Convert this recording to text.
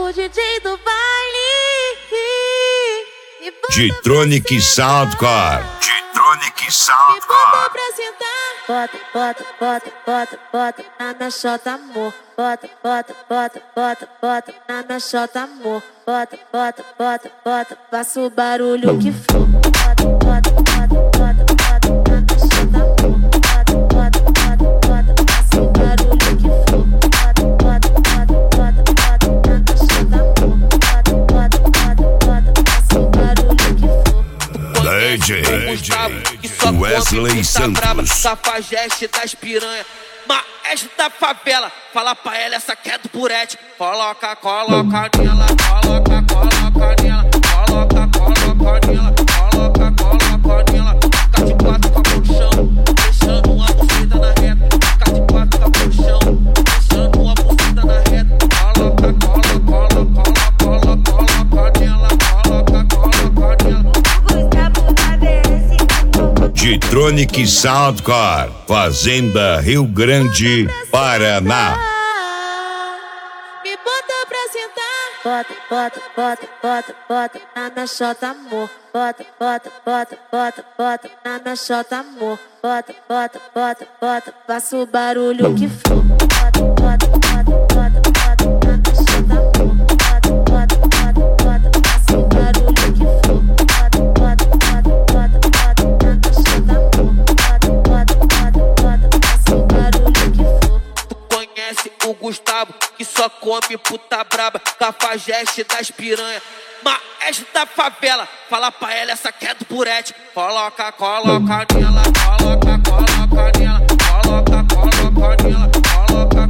o DJ do baile. G-Tronic Soundcore. G-Tronic Soundcore. Pra sentar. Bota, bota, bota, bota, bota na chota, amor. Bota, bota, bota, bota, bota na chota, amor. Bota, bota, bota, bota, faça o barulho que for. Bota, bota, bota, bota, bota na chota, amor. Bota, bota, bota, bota, faça o barulho que for. Bota, bota, bota, bota, bota na chota, amor. Bota, bota, bota, bota, faça o barulho que for. DJ Wesley Santos, Cafajeste das piranha, maestro da favela. Fala pra ela, essa aqui é do Purete. Coloca, coloca nela, coloca, coloca nela, coloca, coloca nela, coloca, coloca nela. Fica de quatro com a chão, deixando uma buceta na reta. Fica de quatro com a chão, deixando uma buceta na reta. Coloca, coloca, coloca, coloca, coloca nela, coloca, coloca nela. G-Tronic Soundcore, Fazenda Rio Grande, Paraná. Me bota pra sentar. Bota, bota, bota, bota, bota na chota, amor. Bota, bota, bota, bota, bota na chota, amor. Bota, bota, bota, bota, faça o barulho que for. Bota, bota, bota, bota, bota na chota, amor. Bota, bota, bota, bota, faça o barulho que for. Bota, bota, bota, bota, bota na chota, amor. Bota, bota, bota, bota, faça o barulho que for. Tu conhece o Gustavo, que só come puta braba. Cafajeste das piranha, maestro da favela. Fala pra ela, essa aqui é do Purete. Coloca, coloca nela, coloca, coloca nela, coloca, coloca nela, coloca,